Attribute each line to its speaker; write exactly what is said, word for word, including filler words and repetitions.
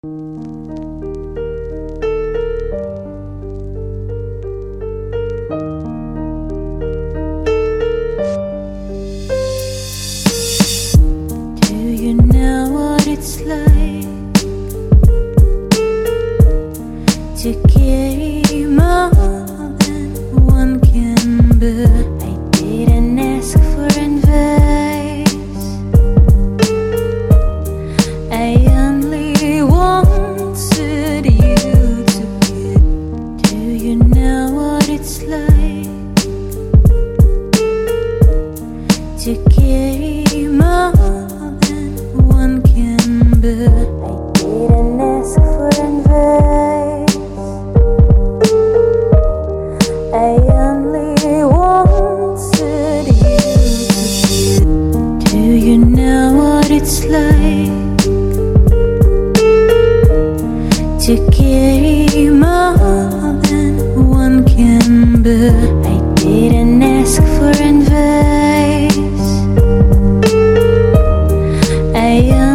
Speaker 1: you know what it's like to carry more than one can bear? I didn't ask for advice, I only wanted you to get. Do you know what it's like to carry more than one can bear? I didn't ask for advice, I only wanted you to get. Do you know what it's like to carry more than one can bear? I didn't ask for advice, I